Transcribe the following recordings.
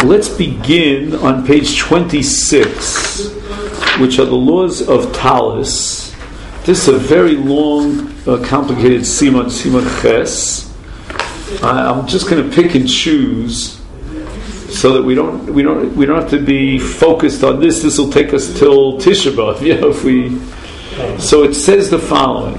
Let's begin on page 26, which are the laws of Talis. This is a very long, complicated Siman Ches. I'm just going to pick and choose so that we don't have to be focused on this. This will take us till Tisha B'Av. So it says the following.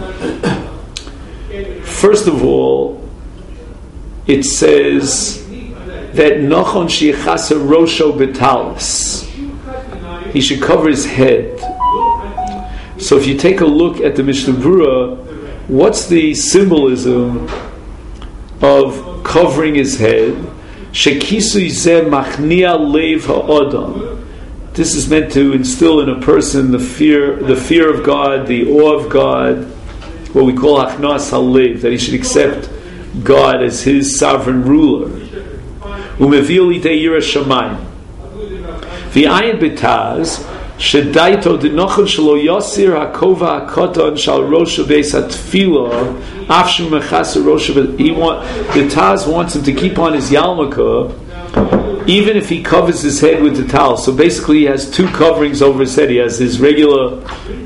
First of all, it says that Nachon Sheichasa Rosho B'Talis. He should cover his head. So if you take a look at the Mishnah Berurah, what's the symbolism of covering his head? Shekisui zeh machnia leiv ha'odam. This is meant to instill in a person the fear of God, the awe of God, what we call achnas halev, that he should accept God as his sovereign ruler. Umevil idei yira shamayim. V'ayin betaz shedaito denochon shelo yosir hakova hakoton shal rosha beis hatfila afshu mechasa rosha. The Taz wants him to keep on his yarmulke even if he covers his head with the towel. So basically he has two coverings over his head. He has his regular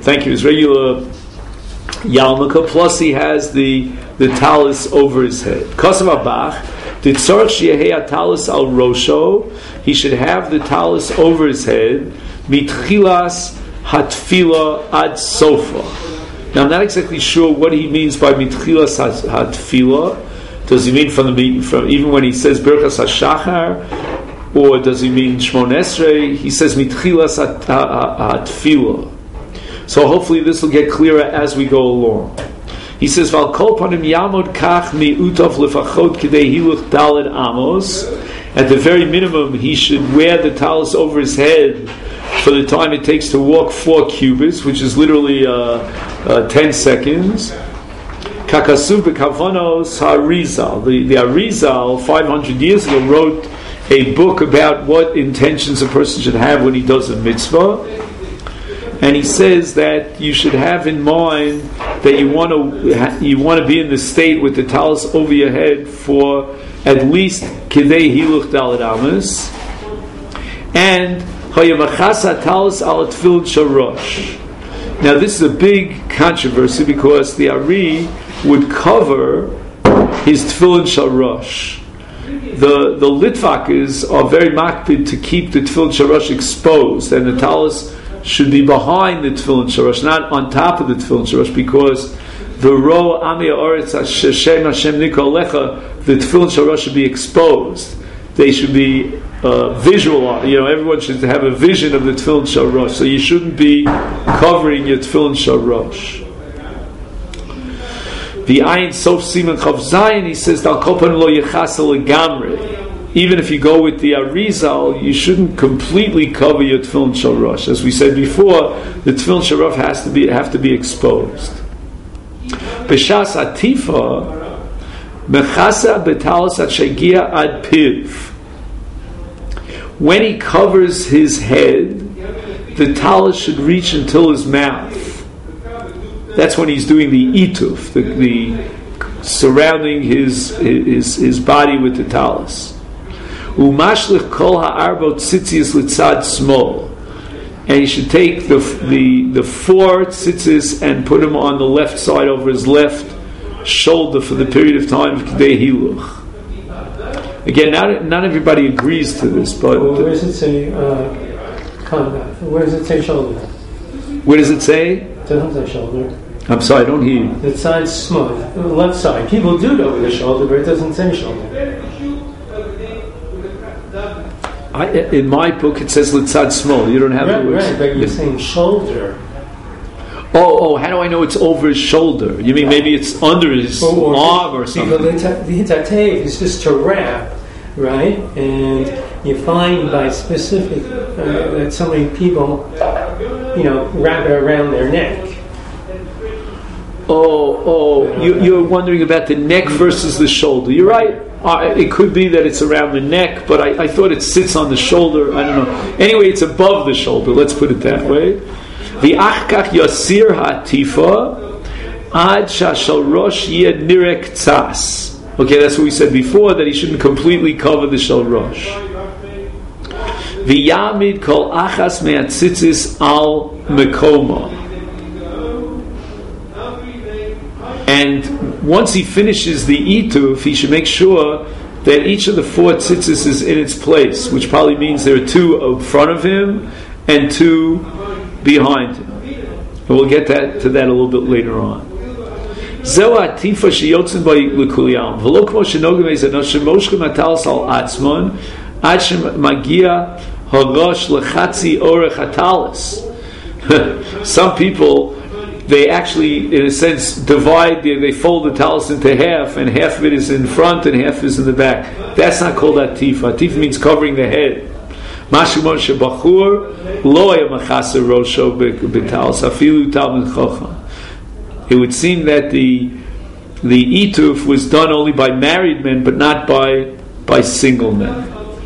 yarmulke, plus he has the talis over his head. Kosav Abach, the tzorach sheyehei talis al rosho, he should have the talis over his head, mitchilas hatfila ad sofa. Now I'm not exactly sure what he means by mitchilas hatfila. Does he mean from even when he says Birchas HaShachar, or does he mean Shmon Esrei? He says mitchilas hatfila. So hopefully this will get clearer as we go along. He says, "Val kol panim yamod kach mi'utov lefachot kidei hiluch daled amos." At the very minimum, he should wear the talis over his head for the time it takes to walk 4 cubits, which is literally 10 seconds. Kakasu bekavonos harizal. The Arizal 500 years ago wrote a book about what intentions a person should have when he does a mitzvah. And he says that you should have in mind that you want to be in the state with the talis over your head for at least kidei hiluch daled amos, and hayamachasa talis al tefillin sharosh. Now this is a big controversy because the Ari would cover his tefillin sharosh. The Litvakis are very makpid to keep the tefillin sharosh exposed, and the talis should be behind the tefillin sharosh, not on top of the tefillin sharosh, because the ro ami ha'aretz Hashem nikol lecha, the tefillin sharosh should be exposed. They should be visual. Everyone should have a vision of the tefillin sharosh. So you shouldn't be covering your tefillin sharosh. The Ayin Sof Siman Chav Zayin, he says Dal Kopan lo yechasa legamre. Even if you go with the Arizal, you shouldn't completely cover your tefillin sharosh. As we said before, the tefillin sharosh have to be exposed. B'shas atifa mechasa betalis at shegia ad piv. When he covers his head, the talis should reach until his mouth. That's when he's doing the ituf, the surrounding his body with the talis. Umashlich kol ha'arbot tzitzis litzad smol, and he should take the 4 tzitzis and put them on the left side over his left shoulder for the period of time of kidei hiluch. Again, not everybody agrees to this, but where does it say combat? Where does it say shoulder? Where does it say? It doesn't say shoulder. I'm sorry, I don't hear you. The side's smooth. The left side. People do it over the shoulder, but it doesn't say shoulder. In my book, it says litzad small. You don't have the words. Right, but you're saying shoulder. Oh, how do I know it's over his shoulder? You mean maybe it's under his arm or something? The hitatev is just to wrap, right? And you find by specific that so many people, wrap it around their neck. You're wondering about the neck versus the shoulder. You're right. It could be that it's around the neck, but I thought it sits on the shoulder. I don't know. Anyway, it's above the shoulder. Let's put it that way. The achkach yasir hatifa ad shashal rosh yed nirek tzas. Okay, that's what we said before, that he shouldn't completely cover the shal rosh. V'yamid kol achas me'atzitzis al mekoma. And once he finishes the ituf, he should make sure that each of the 4 tzitzis is in its place, which probably means there are 2 in front of him and 2 behind him. And we'll get to that a little bit later on. Zeu atifa sheyotzin by l'kuliyam. V'lo kmo shenogim eizano shemoshchem atalas al atzmon ad shemagia harosh lechatzi orech atalas. Some people, they actually, in a sense, divide, they fold the talis into half, and half of it is in front and half is in the back. That's not called atifa. Atifa means covering the head. Mashimon shebachur lo haya machasa rosho b'talis afilu talmid chacham. It would seem that the ituf was done only by married men, but not by single men.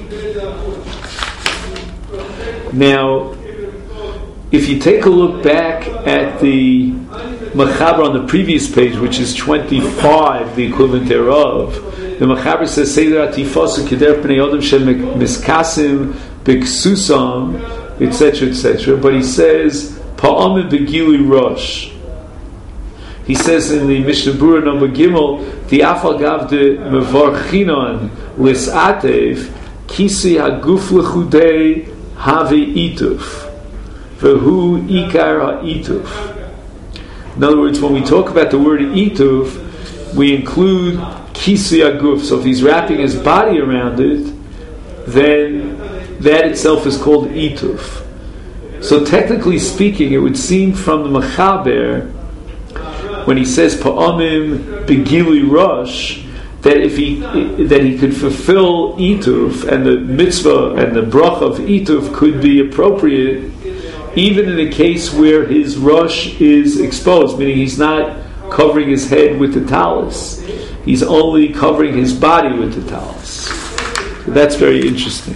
Now, if you take a look back at the Mechaber on the previous page, which is 25, the equivalent thereof, the Mechaber says, Seder atifos keder pnei odom shem miskasim b'ksusam, etc., etc. But he says, pa'amim b'gili rosh. He says in the Mishnah Berurah number Gimel, the afal gav de mevarchinon lisatev kisi haguf lechudei have ituf. V'hu ikar ha'ituf. In other words, when we talk about the word ituf, we include kisi haguf. So if he's wrapping his body around it, then that itself is called ituf. So technically speaking, it would seem from the Mechaber, when he says pa'amim begili rosh, that he could fulfill ituf, and the mitzvah and the bracha of ituf could be appropriate even in a case where his rosh is exposed, meaning he's not covering his head with the talis, he's only covering his body with the talis. So that's very interesting.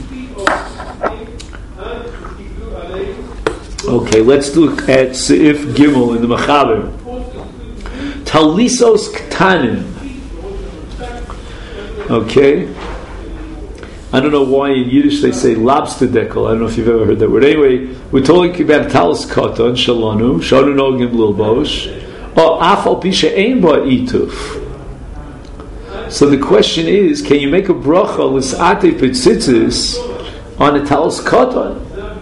Okay, let's look at Seif Gimel in the Mechaber. Talisos Ktanim. Okay. I don't know why in Yiddish they say lobster dekel. I don't know if you've ever heard that word. Anyway, we're talking about talis katan, shalanu, shanu nogim lilbosh, or afal pisha ein ba ituf. So the question is, can you make a bracha l's'atei petzitzis on a talis katan?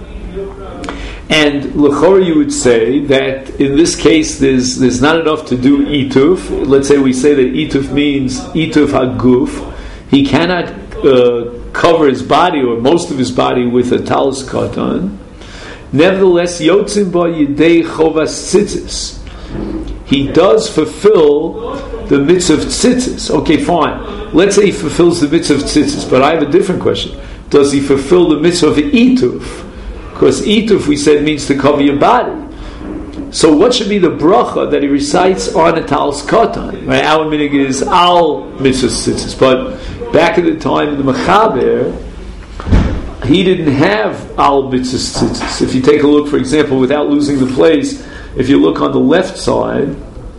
And l'chora you would say that in this case there's not enough to do ituf. Let's say we say that ituf means ituf haguf. He cannot cover his body or most of his body with a talis katan. Nevertheless, yotzim ba yidei chovas tzitzis. He does fulfill the mitzvah of tzitzis. Okay, fine. Let's say he fulfills the mitzvah of tzitzis, but I have a different question. Does he fulfill the mitzvah of ituf? Because ituf, we said, means to cover your body. So what should be the bracha that he recites on a talis katan? Right? Our minig is al mitzvah tzitzis, but back in the time of the Mechaber, he didn't have al mitzvah tzitzis. If you take a look, for example, without losing the place, if you look on the left side,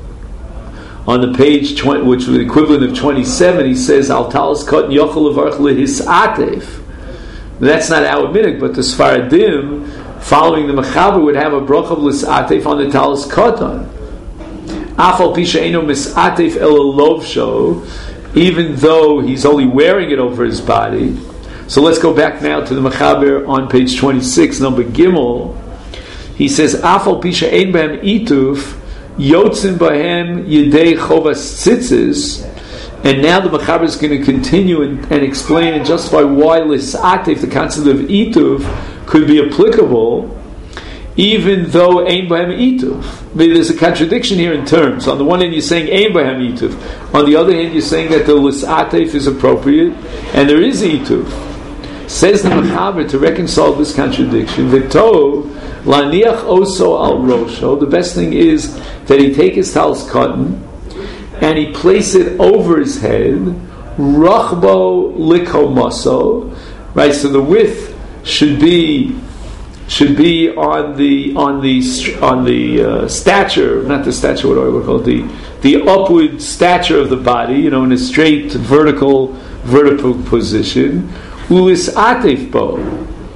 on the page 20, which is the equivalent of 27, he says al talis katan yochel levarch lehisatev. That's not our minig, but the Sfaradim, following the Mechaber, would have a bracha of l's'atef on the talis katan. Afal pisha eino mis'atef el lovsho, even though he's only wearing it over his body. So let's go back now to the Mechaber on page 26, number Gimel. He says, Afal pisha ein behem ituf, yotzin behem yidei chovas tzitzis. And now the Mechaber is going to continue and explain and justify why l's'atef, the concept of ituf, could be applicable, even though ein b'hem ituf. There's a contradiction here in terms. On the one hand, you're saying ein b'hem ituf. On the other hand, you're saying that the l's'atef is appropriate, and there is ituf. Says the Mechaber, to reconcile this contradiction, v'tov laniach oso al rosho. The best thing is that he take his talis katan and he place it over his head, rachbo likomaso, right? So the width should be on the stature, not the stature. What do I call it? The upward stature of the body, in a straight vertical position. Ulis atef bo,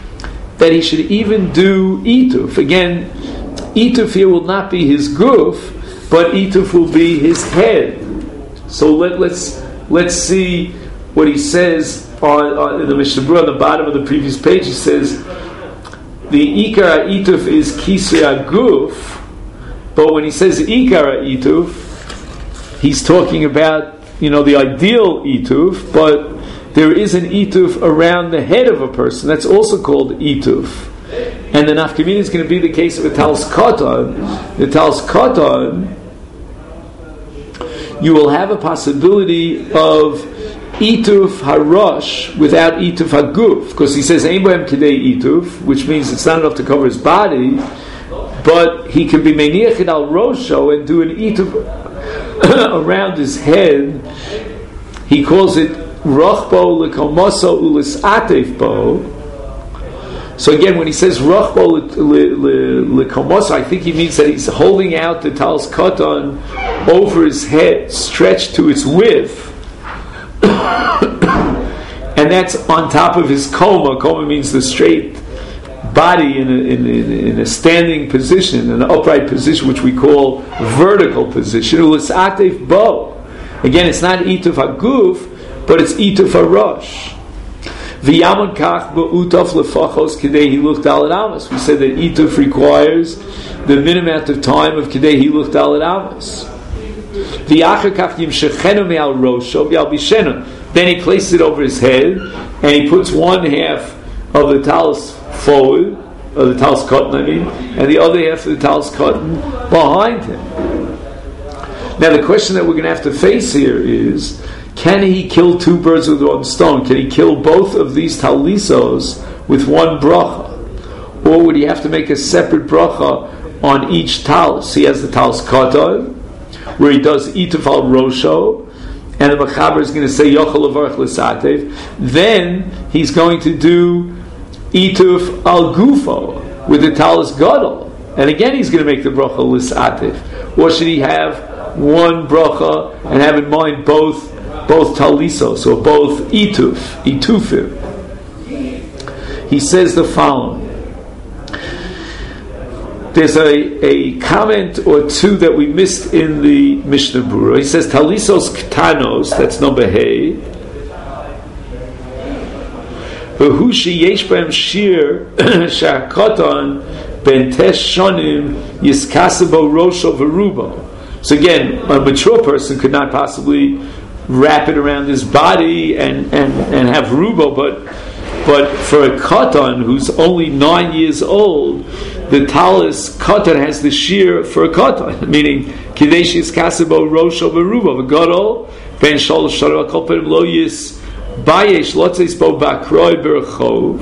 that he should even do ituf. Again, ituf here will not be his guf, but ituf will be his head. So let's see what he says in the Mishnah Berurah, on the bottom of the previous page. He says the ikar ituf is kisei aguf, but when he says ikar ituf, he's talking about the ideal ituf, but there is an ituf around the head of a person. That's also called ituf. And the nafkamina is going to be the case of a talis katan. The talis katan, you will have a possibility of ituf harosh without ituf haguf, because he says ein bohem kidei ituf, which means it's not enough to cover his body, but he can be meniach al rosho and do an ituf around his head. He calls it rochbo lekomoso ulis atefbo. So again, when he says rochbo lekomoso, I think he means that he's holding out the talis katan over his head, stretched to its width, and that's on top of his koma. Koma means the straight body in a standing position, an upright position, which we call vertical position. Ulis atef bo. Again, it's not ituf haguf, but it's ituf harosh. V'yaman kach ba'utaf lefachos kidei hiluch dalet amos. We said that ituf requires the minimum amount of time of kidei hiluch dalet amos. V'yachar kach yimshechenu me'al rosho v'yal bishenu. Then he places it over his head, and he puts one half of the talis forward, of the talis katan, and the other half of the talis katan behind him. Now the question that we're going to have to face here is, can he kill two birds with one stone? Can he kill both of these talisos with one bracha? Or would he have to make a separate bracha on each talis? He has the talis katan, where he does ituf al rosho, and the Mechaber is going to say yochel levarach l'satev. Then he's going to do ituf al gufo with the talis gadol, and again he's going to make the bracha l'satev. Or should he have one bracha and have in mind both talisos, or both itufim? He says the following. There's a comment or two that we missed in the Mishnah Berurah. He says talisos ktanos, that's number hey, v'hu sheyesh b'hem shir sha'katan ben tesh shonim yiskasebo rosho v'rubo. So again, a mature person could not possibly wrap it around his body and have rubo, but for a katan who's only 9 years old, the talis katan has the shear for a katan, meaning kidesh yiskasebo rosho v'rubo v'gadol ben shol shara kolpem lo yis bayesh lotzeis bo bakroi berchov.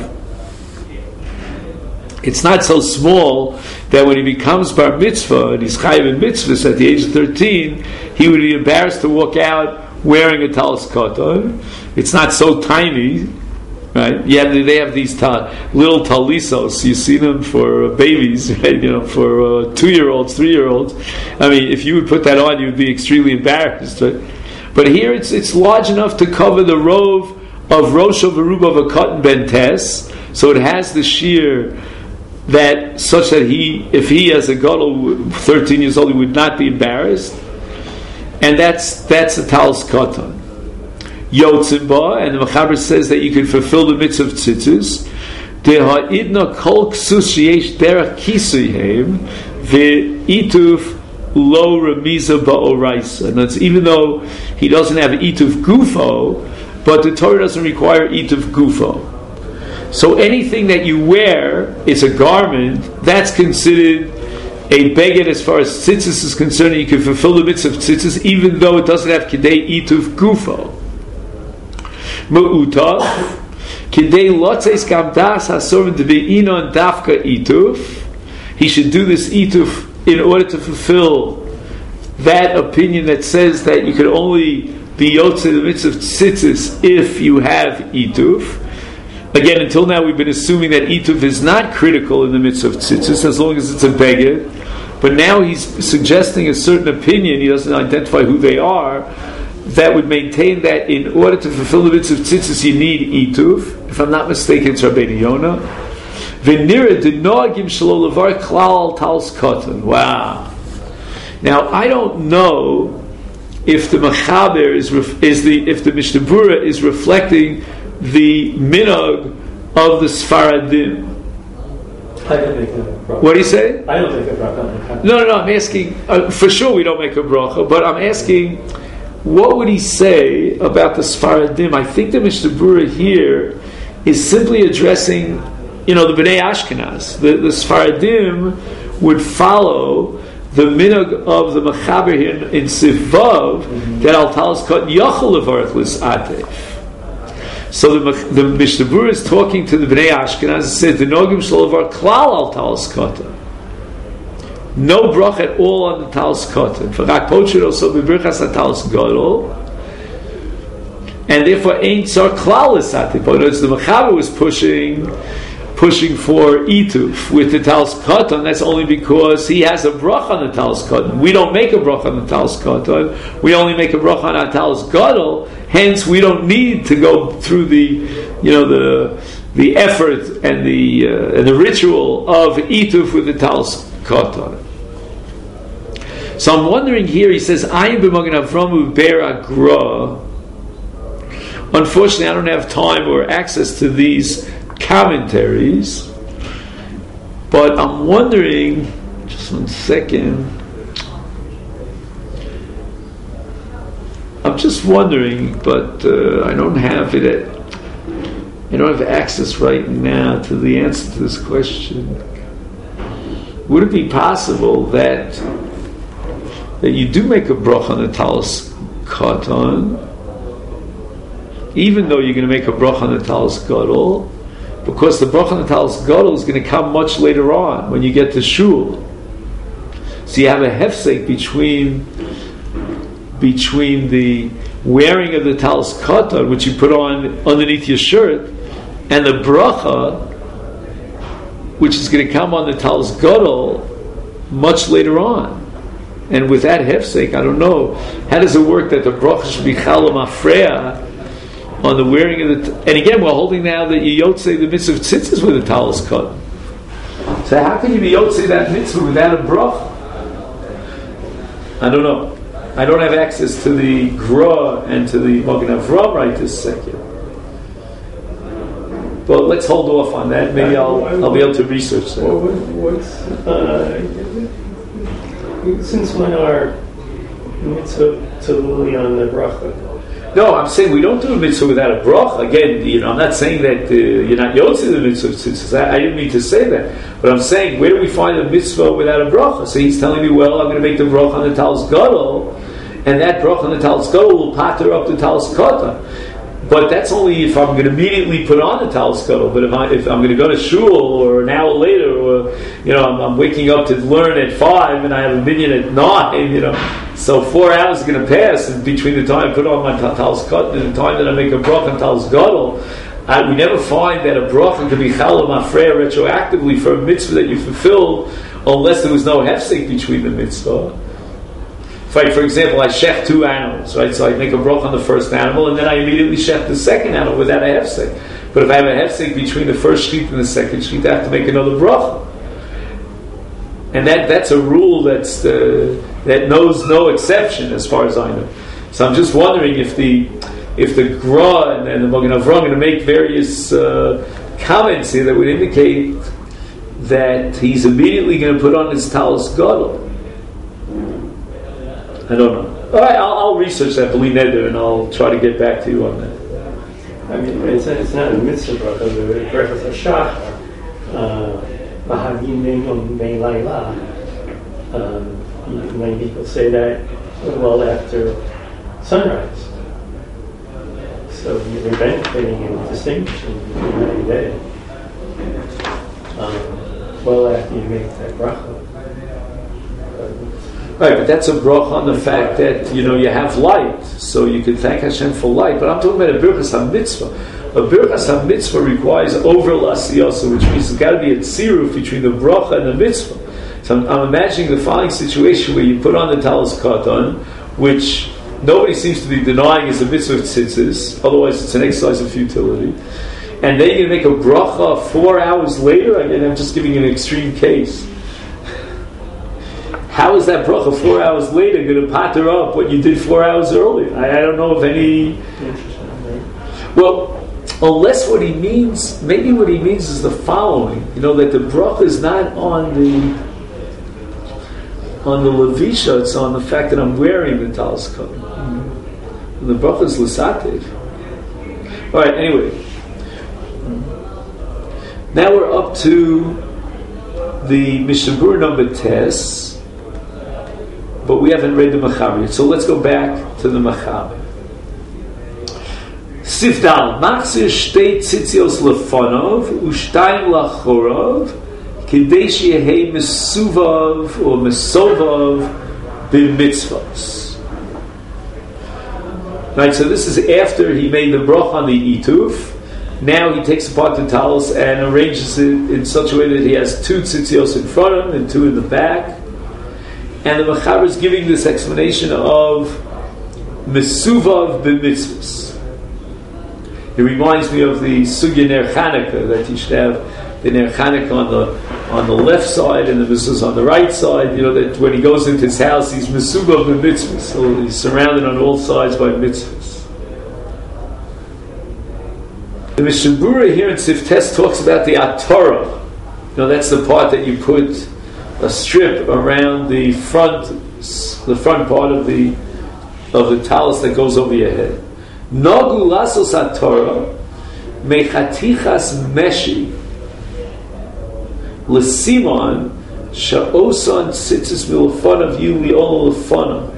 It's not so small that when he becomes bar mitzvah and he's chayiv in mitzvahs at the age of 13, he would be embarrassed to walk out wearing a talis katan. It's not so tiny, right? Yeah, they have these little talisos. You see them for babies, right? For 2-year-olds, 3-year-olds. I mean, if you would put that on, you'd be extremely embarrassed, right? But here it's large enough to cover the rove of rosho v'ruba of a katan ben tes, so it has the shear that such that if he as a gadol 13 years old, he would not be embarrassed, and that's a talis katan. Yotzim ba, and the Mechaber says that you can fulfill the mitzvah of tzitzis. Deha'idna kol ksus sheyesh derech kisuyhem ve'ituf lo remiza ba'oraisa. And that's even though he doesn't have ituf gufo, but the Torah doesn't require ituf gufo. So anything that you wear is a garment, that's considered a beged as far as tzitzis is concerned. You can fulfill the mitzvah of tzitzis even though it doesn't have kidei ituf gufo. Me'utah kidei lotzeis gamdas hasorvim deve'inon dafka ituf. He should do this ituf in order to fulfill that opinion that says that you can only be yotzei the mitzvah of tzitzis if you have ituf. Again, until now we've been assuming that ituf is not critical in the mitzvah of tzitzis as long as it's a beged. But now he's suggesting a certain opinion, he doesn't identify who they are, that would maintain that in order to fulfill the mitzvah of tzitzis you need ituf. If I'm not mistaken, it's Rabbeinu Yonah. V'nira denogim shelo levar klal al talis katan. Wow. Now I don't know if the Mechaber if the Mishnah Berurah is reflecting the minhag of the Sfaradim. I don't make a bracha. What do you say? I don't make a bracha. No. I'm asking. For sure, we don't make a bracha, but I'm asking, what would he say about the Sfaradim? I think the Mishnah Berurah here is simply addressing, the Bnei Ashkenaz. The Sfaradim would follow the minhag of the Mechaber here in Sivvav, that al talis katan yachol levarach l's'atef. So the Mishnah Berurah is talking to the Bnei Ashkenaz and said, "Denogim shelo levar klal al talis katan." No brach at all on the talis katan. V'rak pochur also b'birchas talis gadol, and therefore ain't zar klal l's'atef. But as the Mechaber was pushing for ituf with the talis katan, that's only because he has a brach on the talis katan. We don't make a brach on the talis katan. We only make a brach on our talis gadol. Hence, we don't need to go through the effort and the ritual of ituf with the talis katan. So I'm wondering here. He says, "Ayin b'magen Avram u'ber agra." Unfortunately, I don't have time or access to these commentaries, but I'm wondering, just 1 second, I'm just wondering, but I don't have access right now to the answer to this question. Would it be possible that you do make a bracha on the talis katan, even though you're going to make a bracha on the talis gadol, because the bracha on the talis gadol is going to come much later on when you get to shul. So you have a hefsek between the wearing of the talis katan, which you put on underneath your shirt, and the bracha, which is going to come on the talis gadol much later on. And with that hefsek, I don't know, how does it work that the bracha should be chala mafreya on the wearing of the... And again, we're holding now that you yotzei the mitzvah of tzitzis with a talis katan. So how can you be yotzei that mitzvah without a bracha? I don't know. I don't have access to the Gra and to the Magen Avram right this second. But let's hold off on that. Maybe I'll be able to research that. Since when are mitzvah totally on the bracha? No, I'm saying we don't do a mitzvah without a bracha. Again, I'm not saying that you're not yotzei the mitzvah of tzitzis. I didn't mean to say that. But I'm saying, where do we find a mitzvah without a bracha? So he's telling me, well, I'm going to make the bracha on the talis gadol, and that bracha on the talis gadol will pater up the talis katan. But that's only if I'm going to immediately put on the talis gadol. But if I'm going to go to shul or an hour later, or I'm waking up to learn at 5 and I have a minyan at 9, so 4 hours is going to pass in between the time I put on my talis katan and the time that I make a bracha on talis gadol. We never find that a bracha can be chala mafreya retroactively for a mitzvah that you fulfilled, unless there was no hefsek between the mitzvah. For example, I shech 2 animals, right? So I make a bracha on the first animal, and then I immediately shech the second animal without a hefsek. But if I have a hefsek between the first sheet and the second sheet, I have to make another bracha. And that's a rule that knows no exception, as far as I know. So I'm just wondering if the Gra and the Magen Avram are going to make various comments here that would indicate that he's immediately going to put on his talis gadol. I don't know. All right, I'll research that, b'li neder, and I'll try to get back to you on that. I mean, it's not a mitzvah bracha, but it's brachas hashachar, v'hagim mei layla. Many people say that well after sunrise. So you're benefiting and distinguishing every day. Well after you make that bracha. Right, but that's a bracha on the fact that you have light, so you can thank Hashem for light. But I'm talking about a birchas ha-mitzvah. A birchas ha-mitzvah requires over l'asiyasa, which means there's got to be a tziruf between the bracha and the mitzvah. So I'm imagining the following situation where you put on the talis katan, which nobody seems to be denying is a mitzvah of tzitzis, otherwise it's an exercise of futility. and then you make a bracha 4 hours later. Again, I'm just giving you an extreme case. How is that bracha 4 hours later going to patter up what you did 4 hours earlier? I don't know of any. Well, unless what he means, maybe what he means is the following. That the bracha is not on the levisha, it's on the fact that I'm wearing the talis cover. The bracha is l'sativ. All right. Anyway, now we're up to the Mishnah Berurah number tes, but we haven't read the Machaber yet. So let's go back to the Machaber. Sifdal machzir shtei tzitzios lefonov u'shtayim lachorov kidei sheyehei mesuvav or mesovav b'mitzvos. Right, so this is after he made the broch on the ituf. Now he takes apart the talis and arranges it in such a way that he has 2 tzitzios in front of him and 2 in the back. And the Machaber is giving this explanation of mesuvav b'mitzvos. It reminds me of the Sugya Ner Chanukah, that you should have the Ner Chanukah on the left side and the mitzvahs on the right side. That when he goes into his house, he's mesuvav b'mitzvahs, so he's surrounded on all sides by mitzvahs. The Mishnah Berurah here in Siftes talks about the Atorah. That's the part that you put a strip around the front part of the talis that goes over your head. Nogu lasos Atorah mechatichas meshi l'simon sha'osan tzitzis milfonav yu li'ol lefonav.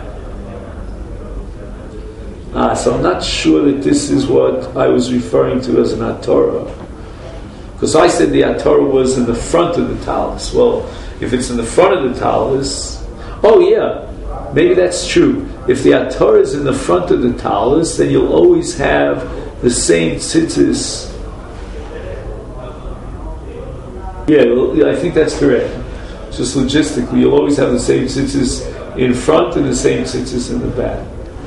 So I'm not sure that this is what I was referring to as an Atorah, because I said the Atorah was in the front of the talis. Well, if it's in the front of the talis, oh yeah, maybe that's true. If the Atorah is in the front of the talis, then you'll always have the same tzitzis. Yeah, I think that's correct. Just logistically, you'll always have the same tzitzis in front and the same tzitzis in the back.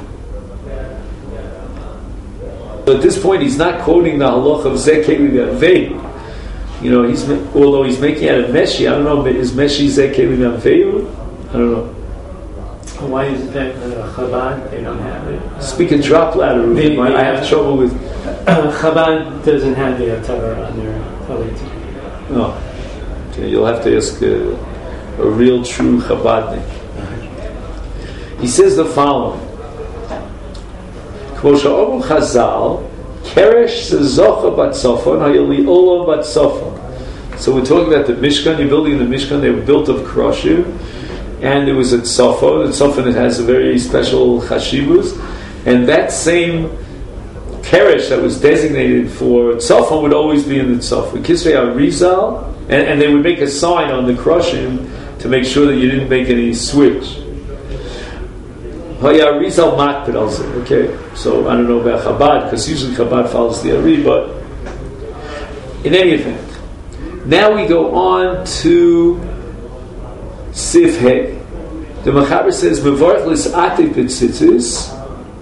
But at this point, he's not quoting the halach of Zeh Keli V'Avei. Although he's making out of Meshi, I don't know, is Meshi Zeh Keli V'Avei? I don't know. Why is that Chabad? They don't have it. Speak a drop louder, Ruben. I have trouble with. Chabad doesn't have the Atorah on their Talit. Oh, okay. You'll have to ask a real, true Chabadnik. He says the following: K'mo she'omru Chazal, keresh zezocha bat sofon hayali olam bat sofon. So we're talking about the Mishkan. You're building the Mishkan. They were built of kroshim. And there was a tzofon. The tzofon, it has a very special chashibus, and that same keresh that was designated for tzofon would always be in the tzofon. Kisvei Arizal, and they would make a sign on the kroshim to make sure that you didn't make any switch. Arizal makpid also. Okay, so I don't know about Chabad, because usually Chabad follows the Ari, but in any event, now we go on to Sif Hey. The Machaber says Mevarch Lis'ati B'tzitzis.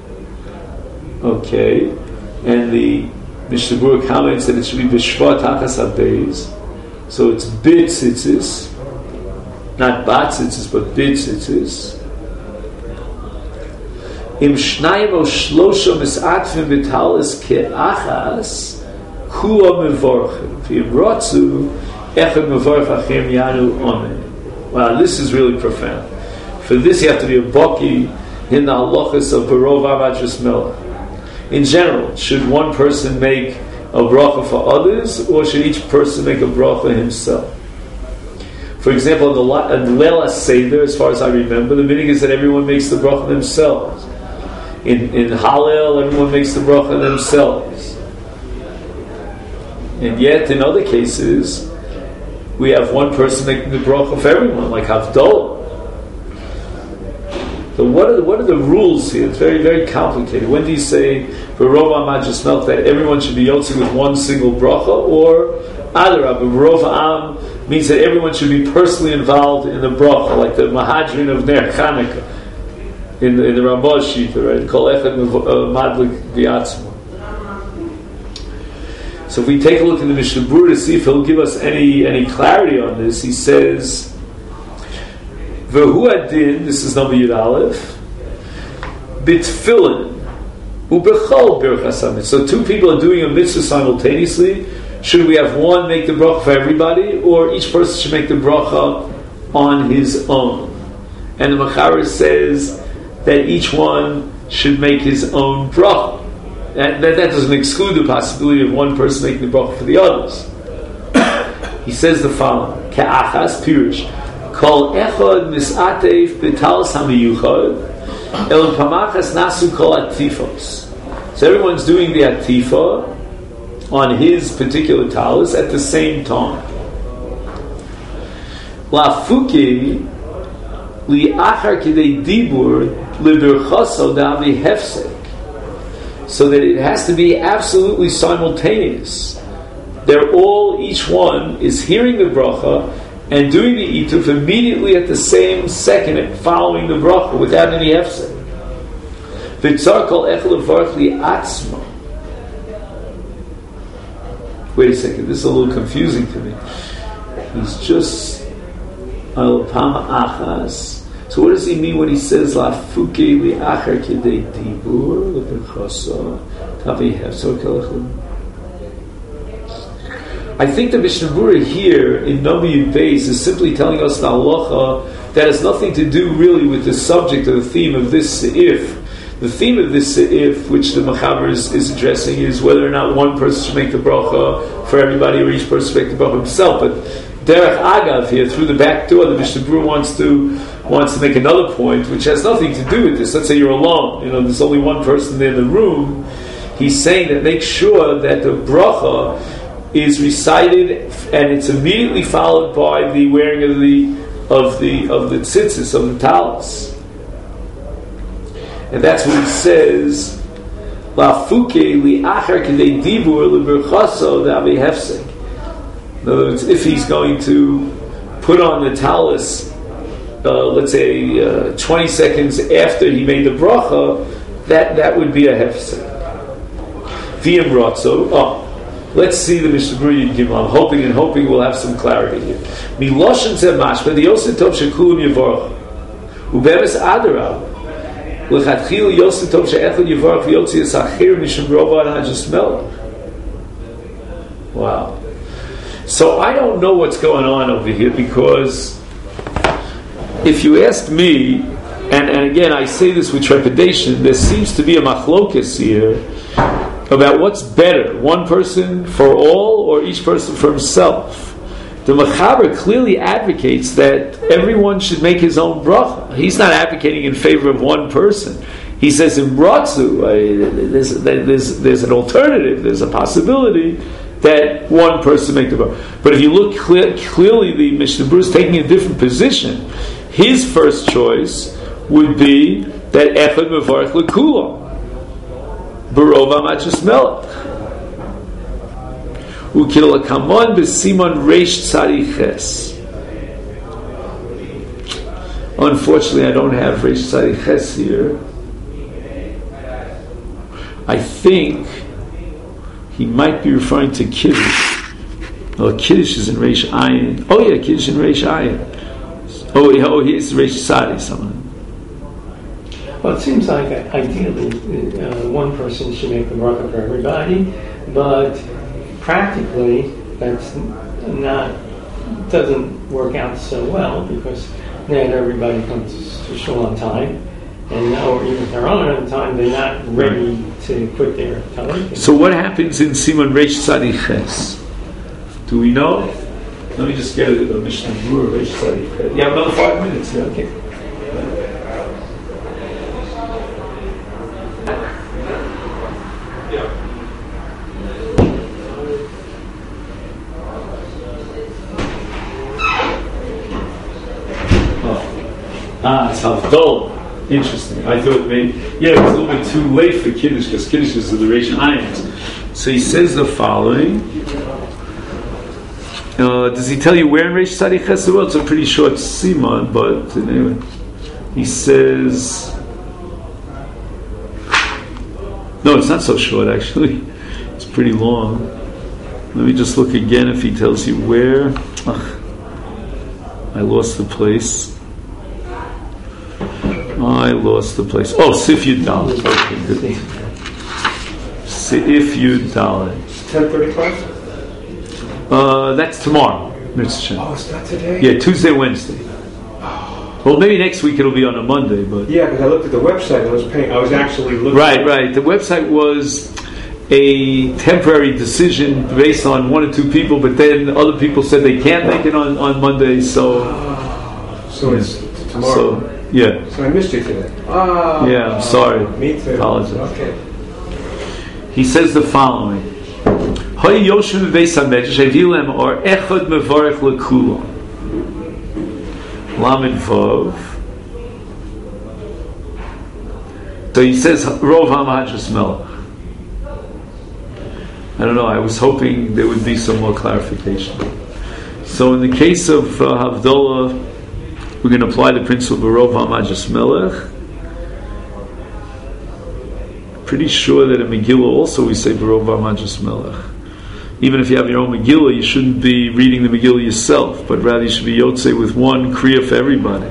Okay, and the Mishnah Berurah comments that it should be B'shvat Hachas HaBeis. So it's B'tzitzis, not B'tzitzis, but B'tzitzis. Im Shnayim O Shlosha Mis'atfim B'talis Ke'achas Kula Mevorchim V'im Rotzu Echad Mevorch Achim Yanu Omen. Wow, this is really profound. For this, you have to be a baki in the halachas of Barov Amadras Melech. In general, should one person make a bracha for others, or should each person make a bracha himself? For example, in the Leila Seder, as far as I remember, the meaning is that everyone makes the bracha themselves. In Hallel, everyone makes the bracha themselves. And yet, in other cases, we have one person making the bracha for everyone, like Havdalah. So what are the rules here? It's very, very complicated. When do you say Barov Amadras Melech that everyone should be yotzi with one single bracha, or Adarab, Barov Am means that everyone should be personally involved in the bracha, like the Mahadrin of Ner Chanukah in the Ramah Shita, right? Kol Echad Madlik V'Atzmo. So So if we take a look in the Mishnah Berurah to see if he'll give us any clarity on this, he says, V'hu adin, this is number Yud Aleph, B'tfilin, U'bechol birchas hamid. So two people are doing a mitzvah simultaneously. Should we have one make the bracha for everybody, or each person should make the bracha on his own? And the Machaber says that each one should make his own bracha. That doesn't exclude the possibility of one person making the bracha for the others. He says the following: Ke'achas pirush, kol echad misatef b'talis hamiyuchad, el pamachas nasu kol atifos. So everyone's doing the atifa on his particular talis at the same time. Lafuki li'achar kidei dibur libirchaso da'avi hefsek. So that it has to be absolutely simultaneous. They're all, each one is hearing the bracha and doing the ituf immediately at the same second, following the bracha without any hefsek. V'tzar kol echel levarach li'atzmo. Wait a second, this is a little confusing to me. He's just al pama achas. So what does he mean when he says La fuke li'achar kidei dibur le'berchosa tavi hefsor kelechlim? I think the Mishnah Berurah here in Navi Yud Beis is simply telling us the halacha that has nothing to do really with the subject or the theme of this seif. The theme of this seif, which the Machaber is addressing, is whether or not one person should make the bracha for everybody, or each person should make the bracha himself. But derech agav here, through the back door, the Mishnah Berurah wants to make another point, which has nothing to do with this. Let's say you're alone. There's only one person in the room. He's saying that make sure that the bracha is recited and it's immediately followed by the wearing of the tzitzis, of the talis. And that's what he says. La fuke li'achar kidei dibur leberchaso da'avi hefsek. In other words, if he's going to put on the talis, let's say 20 seconds after he made the bracha, that would be a hefsek. V'im ratzo. Let's see the Mishnah Berurah Yud Gimel. I'm hoping we'll have some clarity here. Miloshen zemashma the Yosef Tov shekulim yivarach ubemes adarav lechatchil Yosef Tov she'echad yivarach v'yotzi esachir mishum rova and hajasmel. Wow. So I don't know what's going on over here, because if you ask me, and again I say this with trepidation, there seems to be a machlokas here about what's better, one person for all or each person for himself. The Machaber clearly advocates that everyone should make his own bracha. He's not advocating in favor of one person. He says in Bratzu, there's an alternative, there's a possibility that one person make the bracha. But if you look clearly, the Mishnah Berurah is taking a different position. His first choice would be that Echad Mevarech L'Kulam. Barova Machas Melech. Ukil Kamon b'Simon Reish Tzadiches. Unfortunately, I don't have Reish Tzadiches here. I think he might be referring to Kiddush. Well, Kiddush is in Reish Ayin. Oh yeah, Kiddush in Reish Ayin. Oh, here's Reish Tzadi. Someone. Well, it seems like ideally one person should make the bracha for everybody, but practically doesn't work out so well, because not everybody comes to shul on time, and or even if they're on time, they're not ready to put their talit. So what happens in Simon Reish Tzadiches? Do we know? Let me just get a Mishnah Berurah Reish Tzadiches. You have another 5 minutes. Yeah, okay. It's Havdol. Interesting. I thought maybe, it was a little bit too late for Kiddush, because Kiddush is the Reish Ayin. So he says the following. Does he tell you where in Reish Tzadiches? Well, it's a pretty short Simon, but anyway. He says... No, it's not so short, actually. It's pretty long. Let me just look again if he tells you where. I lost the place. Oh, Sif Yud Dalet. Okay, good. Sif Yud Dalet. 10:30 class? That's tomorrow. Oh, it's not today? Yeah, Tuesday, Wednesday. Well, maybe next week it'll be on a Monday, but yeah, because I looked at the website and I was actually looking. Right. The website was a temporary decision based on one or two people, but then other people said they can't make it on Monday, so it's tomorrow. So I missed you today. Yeah, I'm sorry. Me too. Apologize. Okay. He says the following: Hay Yoshim Beis HaMedrash Evilem or Echad Mevarech LeKulam Lamed Vav. So he says Rov HaMadrash Melech. I don't know, I was hoping there would be some more clarification. So in the case of Havdalah, we're going to apply the principle of Rov HaMadrash Melech. Pretty sure that in Megillah also we say Rov HaMadrash Melech. Even if you have your own Megillah, you shouldn't be reading the Megillah yourself, but rather you should be Yotzei with one Kriya for everybody.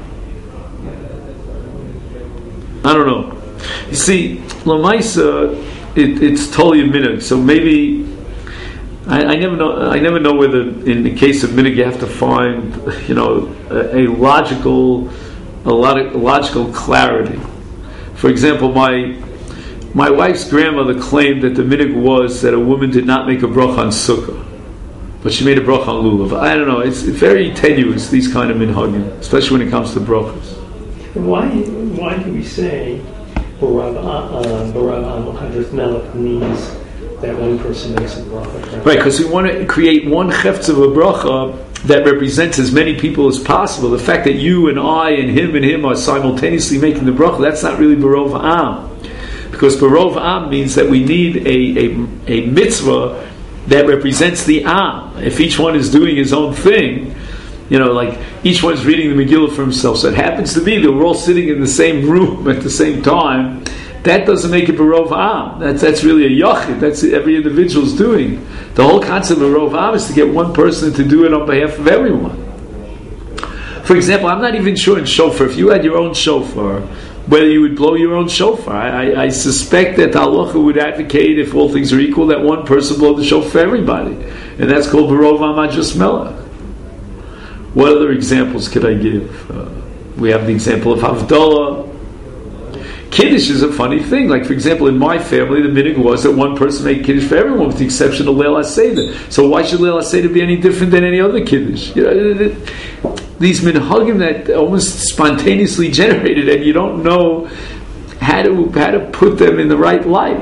I don't know. You see, Lamaisa, it's totally a minhag. So maybe I never know. I never know whether in the case of minhag you have to find, a logical clarity. For example, my wife's grandmother claimed that the minhag was that a woman did not make a bracha on sukkah, but she made a bracha on lulav. I don't know. It's very tenuous, these kind of minhagim, especially when it comes to brachas. Why do we say Barav HaMadrash Melech means that one person makes a bracha? Right, because we want to create one chefetz of a bracha that represents as many people as possible. The fact that you and I and him are simultaneously making the bracha, that's not really Barov Am. Because Barov Am means that we need a mitzvah that represents the Am. If each one is doing his own thing, like each one's reading the Megillah for himself. So it happens to be that we're all sitting in the same room at the same time. That doesn't make it Barov Am. That's really a yachid. That's every individual's doing. The whole concept of Barov Am is to get one person to do it on behalf of everyone. For example, I'm not even sure in shofar, if you had your own shofar, whether you would blow your own shofar. I suspect that the halacha would advocate, if all things are equal, that one person blow the shofar for everybody. And that's called Barov HaMadrash Melech. What other examples could I give? We have the example of Havdalah. Kiddush is a funny thing. Like, for example, in my family, the minhag was that one person made Kiddush for everyone, with the exception of Leil HaSeder. So why should Leil HaSeder be any different than any other Kiddush? These minhagim that almost spontaneously generated, and you don't know how to put them in the right light.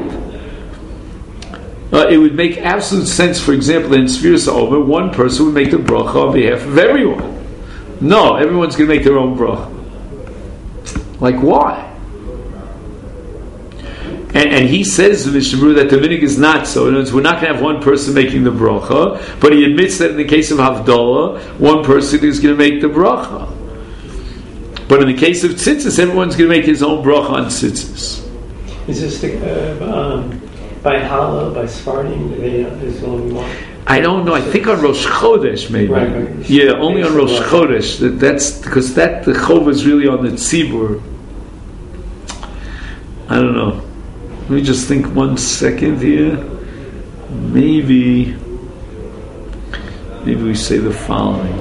It would make absolute sense, for example, in Sfiras HaOmer, one person would make the bracha on behalf of everyone. No, everyone's going to make their own bracha. Like, why? And he says in the Mishnah that the minhag is not so. In other words, we're not going to have one person making the bracha, but he admits that in the case of Havdalah, one person is going to make the bracha. But in the case of tzitzis, everyone's going to make his own bracha on tzitzis. Is this by Hala, by Sfardim, there's only one? I don't know. I think on Rosh Chodesh, maybe. Right. Yeah, only on Rosh Chodesh. That's because the chova is really on the tzibur. I don't know. Let me just think 1 second here. Maybe we say the following.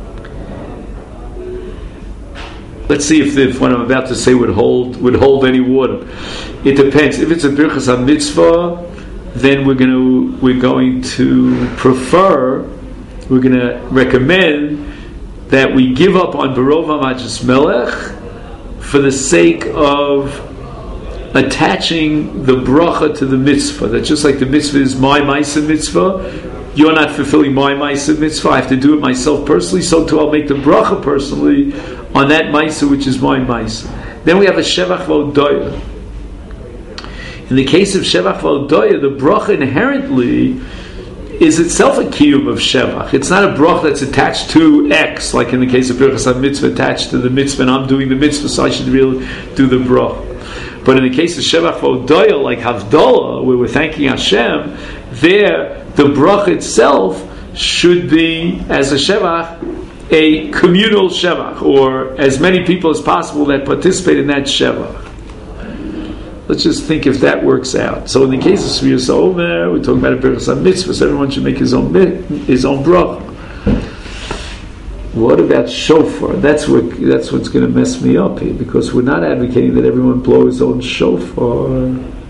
Let's see if what I'm about to say would hold any water. It depends. If it's a birchas mitzvah, then we're going to recommend that we give up on Barov HaMadrash Melech for the sake of attaching the bracha to the mitzvah. That's just like the mitzvah is my Maisa mitzvah. You're not fulfilling my Maisa mitzvah. I have to do it myself personally. So too, I'll make the bracha personally on that Maisa, which is my Maisa. Then we have a Shevach V'Odaya. In the case of Shevach V'Odaya, the bracha inherently is itself a kiyum of Shevach. It's not a bracha that's attached to X, like in the case of Birchas HaMitzvah, attached to the mitzvah, and I'm doing the mitzvah, so I should really do the bracha. But in the case of Shevach V'Odaya, like Havdalah, where we're thanking Hashem, there the bracha itself should be, as a shevach, a communal shevach, or as many people as possible that participate in that shevach. Let's just think if that works out. So in the case of Sfiras Omer, we're talking about a Birchas HaMitzvah, so everyone should make his own bracha. What about shofar? That's what's going to mess me up here, because we're not advocating that everyone blow his own shofar.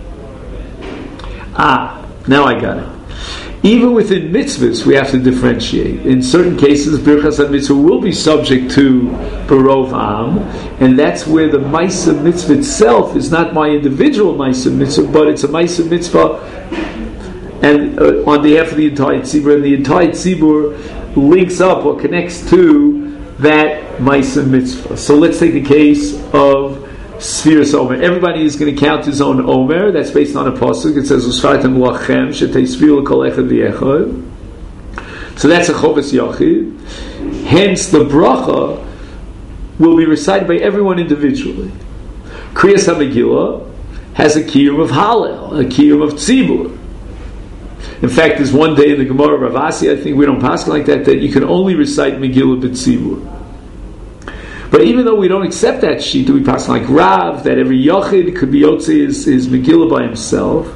Now I got it. Even within mitzvahs, we have to differentiate. In certain cases, Birchas HaMitzvah will be subject to Barov Am, and that's where the Maisa Mitzvah itself is not my individual Maisa Mitzvah, but it's a Maisa Mitzvah and on behalf of the entire Tzibur, and the entire Tzibur links up or connects to that Maisa Mitzvah. So let's take the case of Sfiras Omer. Everybody is going to count his own Omer. That's based on a pasuk. It says Usfartem lachem shetesfiu kol echad v'echad. So that's a Chovas Yachid. Hence, the bracha will be recited by everyone individually. Kriyas HaMegillah has a kiyum of Hallel, a kiyum of Tzibur. In fact, there's one day in the Gemara of Rav Asi, I think we don't pass like that you can only recite Megillah b'Tzibur. But even though we don't accept that sheet, we pass like Rav, that every Yachid could be Yotze his Megillah by himself.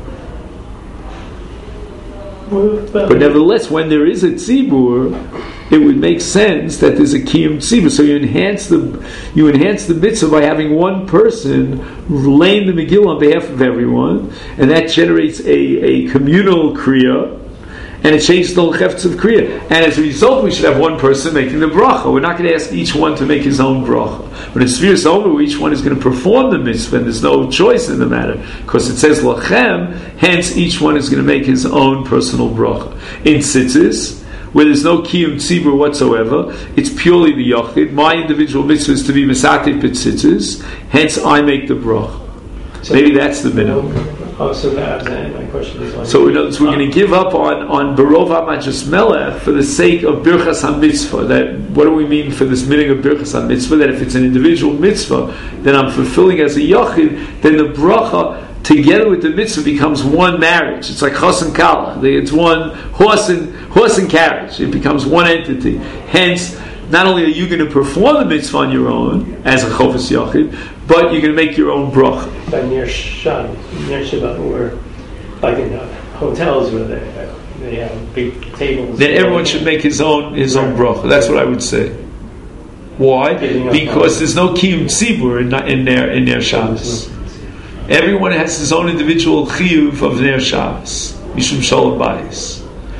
But nevertheless, when there is a Tzibur, it would make sense that there's a Kiyum Tzibur. So you enhance the mitzvah by having one person laying the Megillah on behalf of everyone, and that generates a communal Kriya, and it changes the Lechefetz of Kriya. And as a result, we should have one person making the bracha. We're not going to ask each one to make his own bracha. But in Sfiras Omer, where each one is going to perform the mitzvah, and there's no choice in the matter, because it says Lachem, hence each one is going to make his own personal bracha. In Tzitzis, where there's no Kiyum Tzibur whatsoever, it's purely the Yachid. My individual mitzvah is to be Mesativ B'Tzitzis, hence I make the bracha. So maybe that's the minimum. So that my question is. So in other words, we're going to give up on Barov HaMajas Melech for the sake of Birchas HaMitzvah. That what do we mean for this meaning of Birchas HaMitzvah? That if it's an individual mitzvah, then I'm fulfilling as a Yachid. Then the bracha together with the mitzvah becomes one marriage. It's like Chos and Kala. It's one horse and carriage. It becomes one entity. Hence, not only are you going to perform the mitzvah on your own as a Chovas Yachid, but you're going to make your own bracha. But near Shabbat, or like in hotels where they have big tables. Then everyone should make his own bracha. That's what I would say. Why? Because there's no Kiyum Tzibur in their Shabbos. Everyone has his own individual chiyuv of their Shabbos. Mishum Shalom Bayis.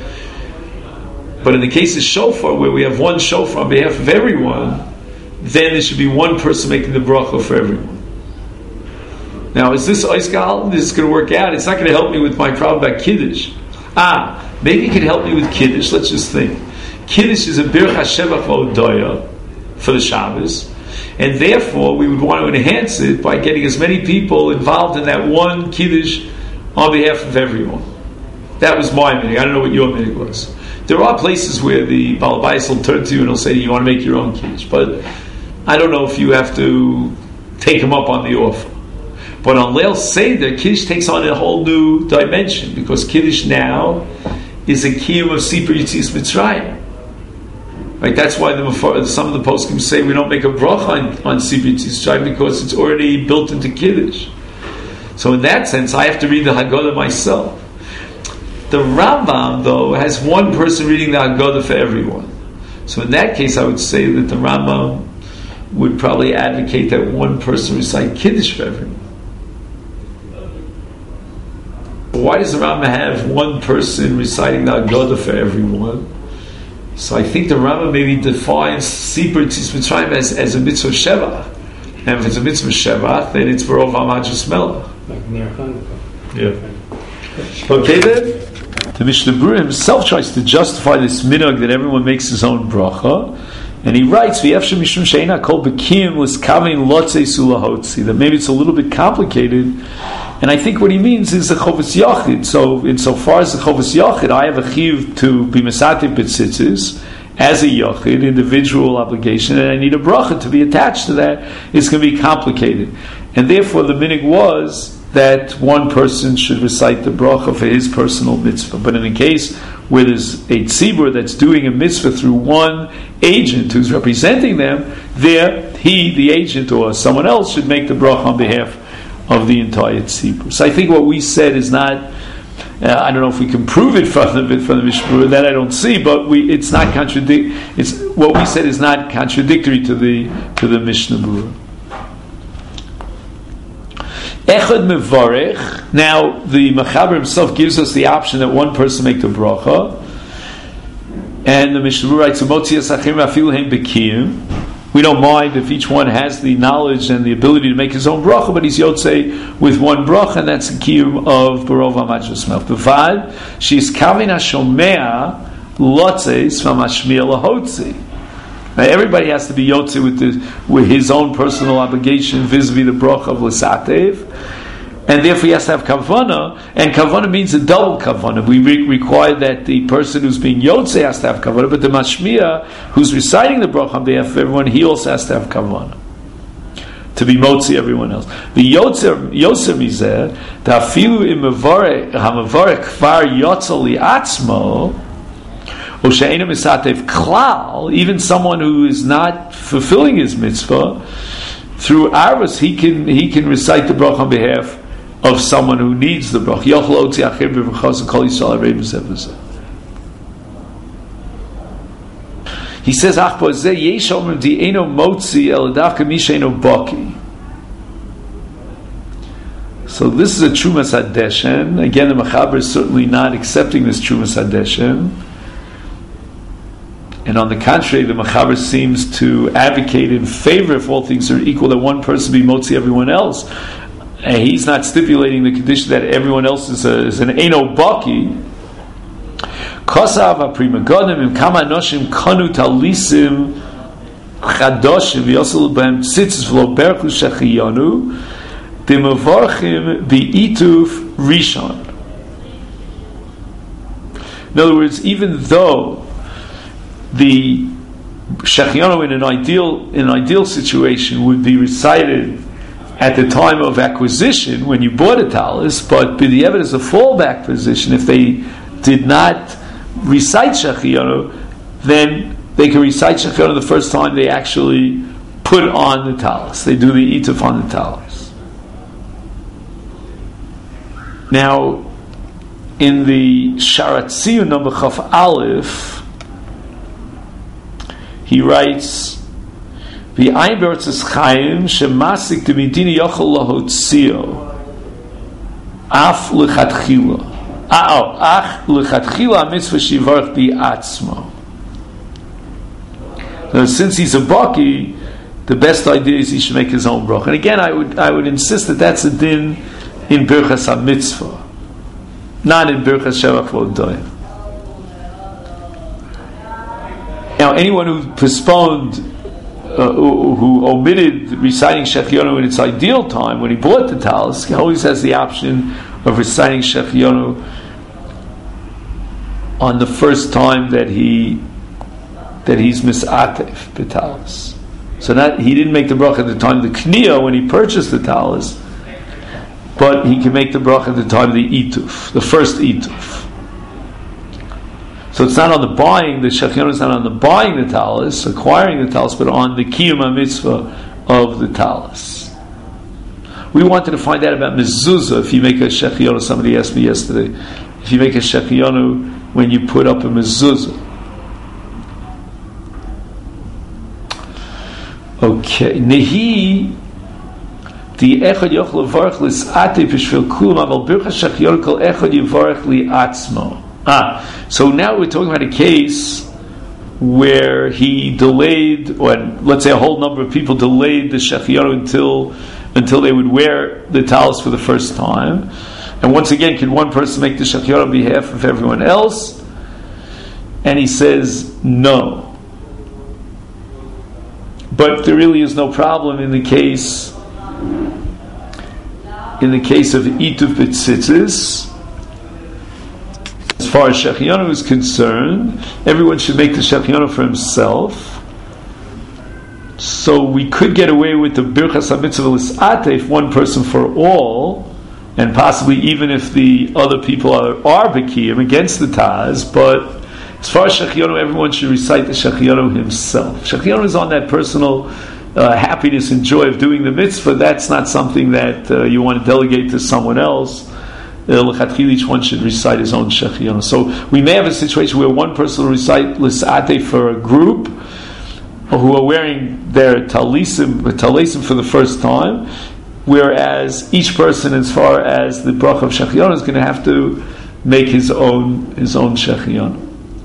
But in the case of shofar, where we have one shofar on behalf of everyone, then there should be one person making the bracha for everyone. Now, is this Oiskal? This is going to work out? It's not going to help me with my problem about Kiddush. Maybe it could help me with Kiddush. Let's just think. Kiddush is a Birchas Shevach V'Odaya for the Shabbos, and therefore we would want to enhance it by getting as many people involved in that one Kiddush on behalf of everyone. That was my meaning. I don't know what your meaning was. There are places where the Baal Bayis will turn to you and he'll say, you want to make your own Kiddush, but I don't know if you have to take him up on the offer. But on Leil Seder, Kiddush takes on a whole new dimension, because Kiddush now is a kiyum of Sipur Yetzias Mitzrayim. Right? That's why some of the poskim say we don't make a bracha on Sipur Yetzias Mitzrayim, because it's already built into Kiddush. So in that sense, I have to read the Haggadah myself. The Rambam, though, has one person reading the Haggadah for everyone. So in that case, I would say that the Rambam would probably advocate that one person recite Kiddush for everyone. Why does the Rambam have one person reciting the Haggadah for everyone? So I think the Rambam maybe defines Sipur Yetzias Mitzrayim as a mitzvah shevach. And if it's a mitzvah shevach, then it's Barov HaMajas Melech. Like Ner Chanukah. Yeah. Okay then? The Mishnah Berurah himself tries to justify this minhag that everyone makes his own bracha, and he writes, "V'yefshem mishum she'eina kol bekim l'skavein lotzei sulahotzi." That maybe it's a little bit complicated, and I think what he means is the Chovas Yachid. So, insofar as the Chovas Yachid, I have a chiyuv to be mesativ b'tzitzis as a Yachid, individual obligation, and I need a bracha to be attached to that. It's going to be complicated, and therefore the minhag was that one person should recite the bracha for his personal mitzvah. But in a case where there's a tzibur that's doing a mitzvah through one agent who's representing them, there he, the agent, or someone else should make the bracha on behalf of the entire tzibur. So I think what we said is not. I don't know if we can prove it from the Mishnah Berurah. That I don't see, but it's not contradict. It's what we said is not contradictory to the Mishnah Berurah. Echad mevarech. Now the Mechaber himself gives us the option that one person make the bracha, and the Mishnah Berurah writes, "Motzias achim afilu heim bekiyim." We don't mind if each one has the knowledge and the ability to make his own bracha, but he's yotzei with one bracha, and that's the kiyum of Barov Amajos Melch. B'vad, she's kavin hashomea lotzeis v'mashmiya lahotzi. Now everybody has to be yotzei with his own personal obligation vis-a-vis the bracha of L'satev, and therefore he has to have kavanah, and kavanah means a double kavanah. We require that the person who's being yotzei has to have kavanah, but the mashmiya, who's reciting the bracha on behalf of everyone, he also has to have kavanah to be motzi everyone else. The yotzer mizeh, the afilu im hamavarek kvar yotzel liatzmo, or she'ena misatev klal, even someone who is not fulfilling his mitzvah, through arvus he can recite the bracha on behalf of someone who needs the bracha. He says, so this is a Trumas Hadeshen. Again, the Mechaber is certainly not accepting this Trumas Hadeshen. And on the contrary, the Mechaber seems to advocate in favor, if all things are equal, that one person be motzi everyone else. And he's not stipulating the condition that everyone else is an Eino Baki. Kosav Aprima Godim Im Kama Noshim Kanu Talisim Chadoshim V'Yosel B'Hem Tzitzis V'Lo Berchu Shechiyanu D'Mevorchim B'Ituf Rishon. In other words, even though the Shechiyanu in an ideal situation would be recited at the time of acquisition when you bought a talis, but be the evidence of fallback position, if they did not recite Shechiyanu, then they can recite Shechiyanu the first time they actually put on the talis. They do the ituf on the talis. Now, in the Sharat Tziyun number Chaf Aleph, he writes, "V'ayin be'eretz Chaim shemasik demidini yochel lahotzio af lechatchila ach lechatchila mitzvah shivarach bi'atzmo." Now, since he's a baki, the best idea is he should make his own bracha. And again, I would insist that that's a din in Birchas HaMitzvah, not in Birchas Shevach V'Odayim. Now, anyone who postponed, who omitted reciting Shechiyonu in its ideal time when he bought the talis, he always has the option of reciting Shechiyonu on the first time that he's misatef b'talis. So he didn't make the bracha at the time of the kniyah when he purchased the talis, but he can make the bracha at the time of the ituf, the first ituf. So it's not on the buying, the Shechiyonu is not on the buying the talis, acquiring the talis, but on the kiyum mitzvah of the talis. We wanted to find out about mezuzah, if you make a Shechiyonu. Somebody asked me yesterday, if you make a Shechiyonu when you put up a mezuzah. Okay, Nehi, the echad yochel levarach lis'atei b'shvil kulam, aval birchas Shechiyonu kol echad yivarach li'atzmo. So now we're talking about a case where he delayed, or let's say a whole number of people delayed the Shechiyonu until they would wear the talis for the first time. And once again, can one person make the Shechiyonu on behalf of everyone else? And he says no. But there really is no problem in the case of Ituf B'tzitzis. As far as Shechiyonu is concerned, everyone should make the Shechiyonu for himself. So we could get away with the Birchas HaMitzvah L'S'ateh if one person for all and possibly even if the other people are Bekiyim against the Taz, but as far as Shechianu, everyone should recite the Shechianu himself. Shechianu is on that personal happiness and joy of doing the mitzvah. That's not something that you want to delegate to someone else. Each one should recite his own Shechianu. So we may have a situation where one person will recite Lisate for a group who are wearing their talisim for the first time, whereas each person, as far as the bracha of Shechianu, is going to have to make his own Shechianu.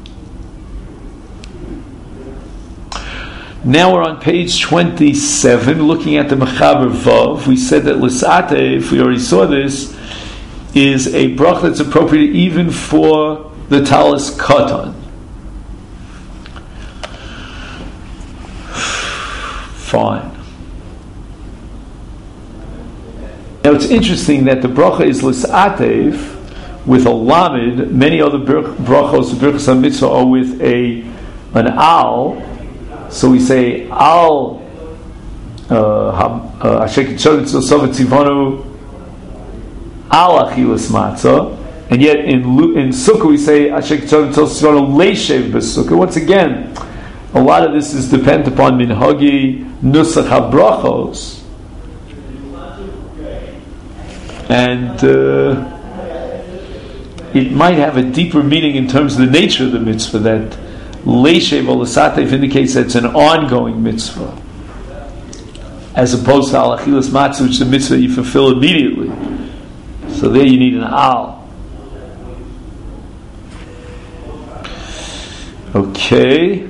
Now we're on page 27, looking at the Mechaber Vav. We said that Lisate, if we already saw this, is a bracha that's appropriate even for the Talis Katan. Fine. Now it's interesting that the bracha is Lisatev with a Lamed. Many other brachos, the brachos HaMitzvah, are with an Al. So we say Al Asher Kitzor Tzosov Tzivanu Al Achilas Matzah, and yet in Sukkah we say Asher Kitzor Tzosov Leishev B'Sukkah. Once again, a lot of this is dependent upon Minhagi Nusach HaBrachos, and it might have a deeper meaning in terms of the nature of the mitzvah, that Leishev or Lisatev indicates that it's an ongoing mitzvah, as opposed to Al Achilas Matzah, which is a mitzvah you fulfill immediately. So there you need an Al. Okay.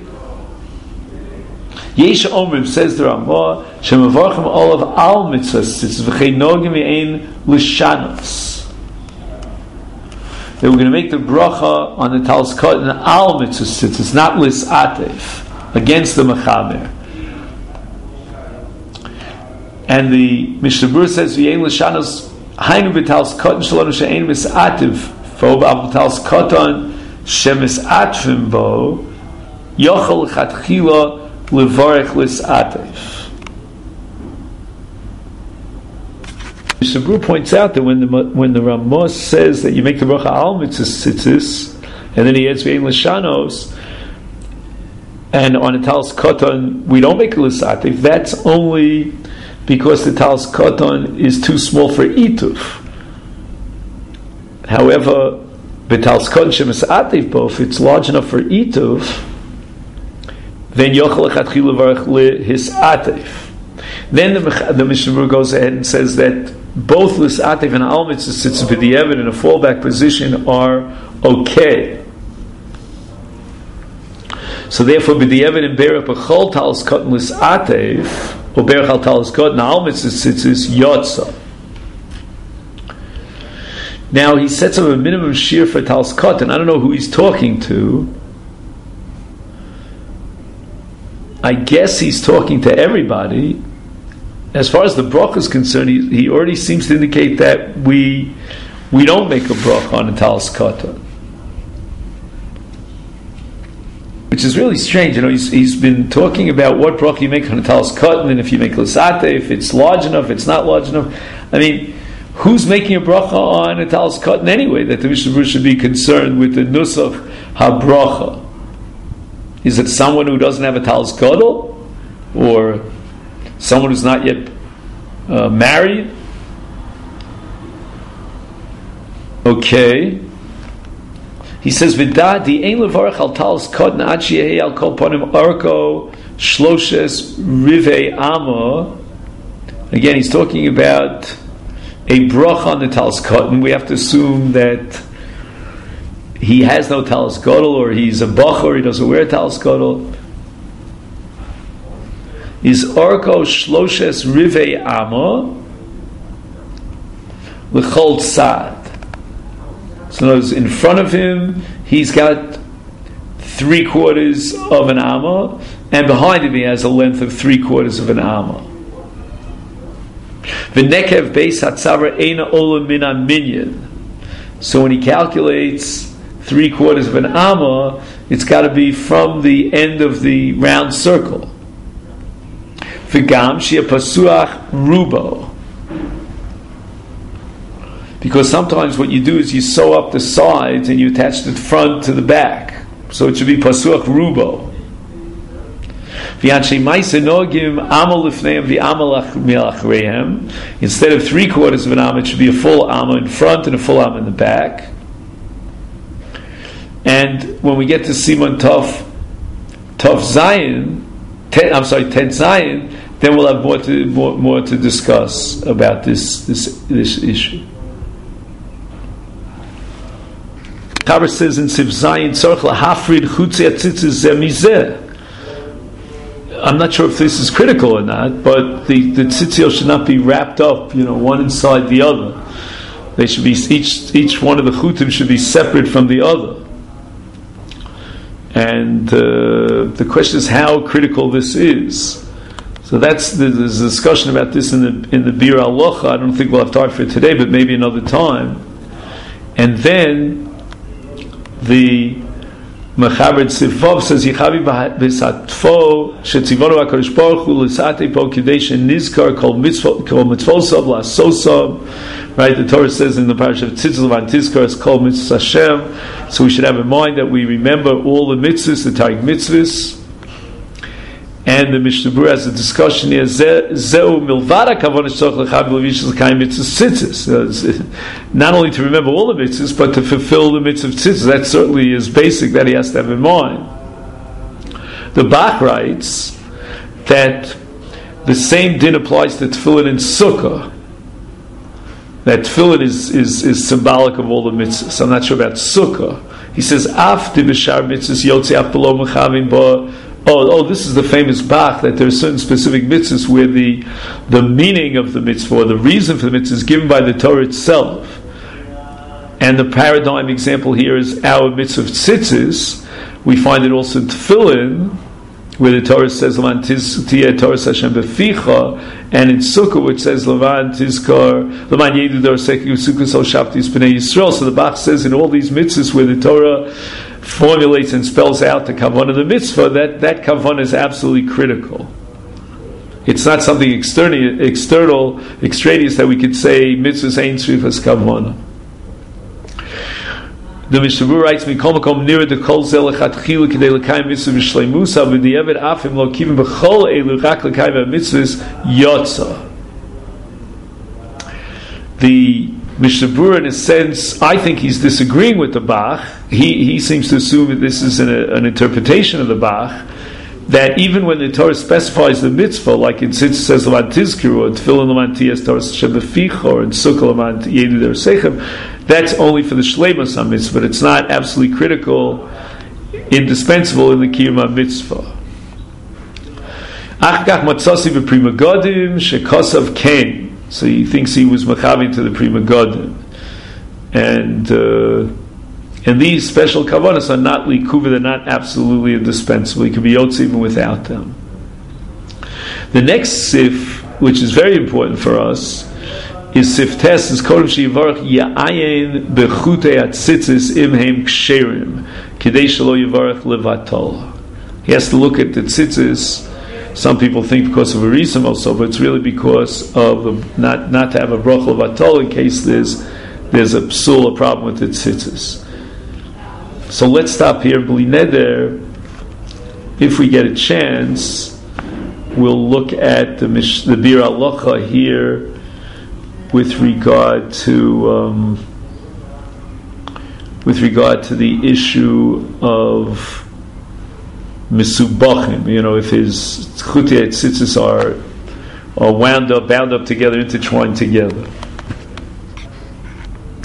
Yesh Omrim, says the Ramah, Shemavarchem Olav Al Mitzvahs, it's V'chei Nogim V'ein L'shanos. That we're going to make the bracha on the Talis Katan Al Mitzvahs, it's not Lisatev, against the Mechaber. And the Mishnah Berurah says, V'ein L'shanos, Hainu B'Talis Katan Shalom She'ein Misatev, Fo B'Av Talis Katan Shemisatevim Bo, Yochel L'chatchila Levarech Lisatev. Mishnah Berurah points out that when the Ramah says that you make the bracha al mitzvahs, and then he adds v'ein l'shanos, and on a talis katan we don't make a lisatev, that's only because the talis katan is too small for ituf. However, the talis katan shemisatev bo, if it's large enough for ituf, then yochel lechatchila levarech lisatev. Then the Mishnah Berurah goes ahead and says that both Lisatev and Al Mitzvah sits b'diavad in a fallback position are okay. So therefore, b'diavad and berach b'chol talis katan Lisatev, or berach al talis katan Al Mitzvah sits is yotza. Now he sets up a minimum shear for talis katan. I don't know who he's talking to. I guess he's talking to everybody. As far as the bracha is concerned, he already seems to indicate that we don't make a bracha on a talis katan, which is really strange. You know, he's been talking about what bracha you make on a talis katan, and if you make lisate, if it's large enough, it's not large enough. I mean, who's making a bracha on a talis katan anyway? That the Mishnah Berurah should be concerned with the nusach habracha. Is it someone who doesn't have a talis gadol, or someone who's not yet married? Okay. He says, "V'dadi ein levarach al talis katan ad sheyeh al kol panim arko shloshes rivei ama." Again, he's talking about a bracha on the talis katan. We have to assume that he has no talis gadol, or he's a bachor, he doesn't wear talis gadol. Is orko shloshes rivei ama l'chol tzad. So notice, in front of him he's got 3/4 of an amma, and behind him he has a length of 3/4 of an amma. V'nekev beis hatzavra eina ola min minyan. So when he calculates 3/4 of an amma, it's got to be from the end of the round circle. V'gam shia pasuach rubo. because sometimes what you do is you sew up the sides and you attach the front to the back. So it should be pasuach rubo. Instead of 3/4 of an amma, it should be a full amma in front and a full amma in the back. And when we get to Simon Tov Zion, Tet Zion, then we'll have more to discuss about this issue. Chaber says in Sif Zion, Tzorch lahafrid chutzi atzitzis zeh mizeh. I'm not sure if this is critical or not, but the tzitzil should not be wrapped up, one inside the other. They should be each one of the chutim should be separate from the other. And the question is how critical this is. So there's a discussion about this in the Bir Alocha. I don't think we'll have time for it today, but maybe another time. And then the Mechaber Tzivov says Yichavi b'satfo shetzivonu HaKadosh Baruch Hu l'satei po kidei shenizkar kol mitzvosav la'asosav. Right, the Torah says in the parish of Tzitzil V'Antizkar is called Mitzvah Hashem. So we should have in mind that we remember all the mitzvahs, the Taryag mitzvahs. And the Mishnah Berurah has a discussion here. Zeu milvada kavon eshtoch lechav l'vishas l'kayim mitzvahs tzitzis. Not only to remember all the mitzvahs, but to fulfill the mitzvah of tzitzis. That certainly is basic that he has to have in mind. The Bach writes that the same din applies to tefillin in Sukkah. That tefillin is symbolic of all the mitzvahs. I'm not sure about Sukkah. He says, Af di b'shar mitzvahs yotzi af below mechavim ba. Oh, this is the famous Bach, that there are certain specific mitzvahs where the meaning of the mitzvah, or the reason for the mitzvah, is given by the Torah itself. And the paradigm example here is our mitzvah of tzitzis. We find it also in tefillin, where the Torah says Levan tiyeh Torah Hashem beficha, and in Sukkah which says Levan tizkar Levan yedu dorsechu Sukkah sol shaftis b'nei Yisrael. So the Bach says in all these mitzvahs where the Torah formulates and spells out the kavanah of the mitzvah, that kavanah is absolutely critical. It's not something external, extraneous that we could say mitzvahs ain't srifas kavanah. The Mishnah Berurah writes, "Mikol makom nira de kol zel lechatchila kidei lekayim mitzvah v'shleimusa v'di'evet afim lo kivim b'chol elu rak lekayim mitzvahs yotza." The Mishnah Berurah, in a sense, I think he's disagreeing with the Bach. He seems to assume that this is an interpretation of the Bach, that even when the Torah specifies the mitzvah, like in Tzitz says Levan Tizkiru, or Tefillin Levan Tiyas Torah Hashem beficha, or in Sukkah Levan Yedu Dersechem, that's only for the Shleimus HaMitzvah, but it's not absolutely critical, indispensable in the Kiyum HaMitzvah. Ach kach matzasi v'Prima Godim shekosav ken. So he thinks he was machavin to the Prima Godim. And these special kavanas are not likuva, they're not absolutely indispensable. You can be yotz even without them. The next sif, which is very important for us, is sif tes, is kodem sheyivarach ya'ayin bechutei atzitzis imhem ksherim kidei shelo yivarach levatol. He has to look at the tzitzis. Some people think because of a reason also, but it's really because of not to have a bracha levatol in case there's a psul, a problem with the tzitzis. So let's stop here. Bli neder, if we get a chance, we'll look at the Bir Alocha here with regard to the issue of Misubachim. If his chutei tzitzis are bound up together, intertwined together.